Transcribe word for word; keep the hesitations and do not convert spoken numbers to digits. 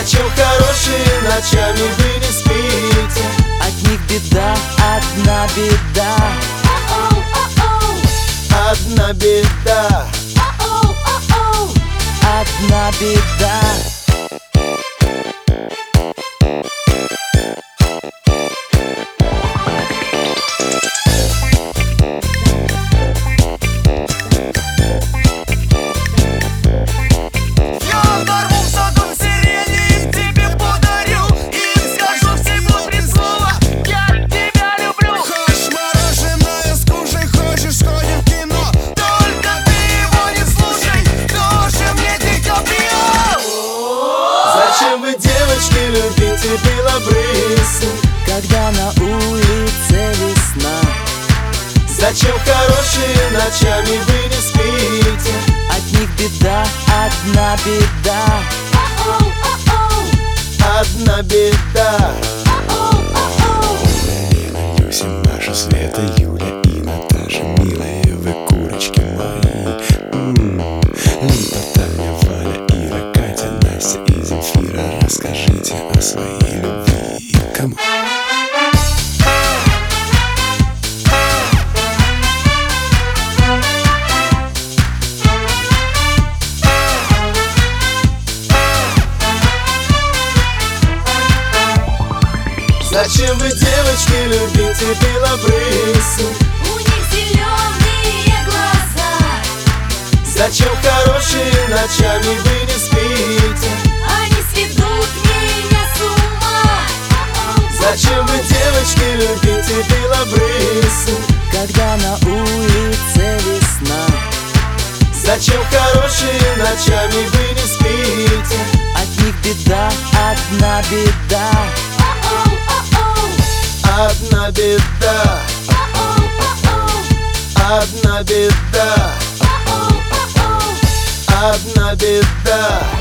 Зачем хорошие ночами вы не спите? От них беда, одна беда. Одна беда. Одна беда. Зачем вы, девочки, любите белобрысых, когда на улице весна? Зачем хорошие ночами вы не спите? От них беда, одна беда. Одна беда. Лена, Люся, Маша, Света, Юля и Наташа. Милые вы курочки мои. М-м-м. Липа, Таня, Валя, Ира, Катя, Настя и Земфира. Расскажите о своей любви. Кому? Зачем вы, девочки, любите белобрысых? У них зеленые глаза. Зачем хорошие ночами вы не спите? Они сведут меня с ума. Зачем вы, девочки, любите белобрысых, когда на улице весна? Зачем хорошие ночами вы не спите? От них беда, одна беда. Одна беда. Одна беда. Одна беда.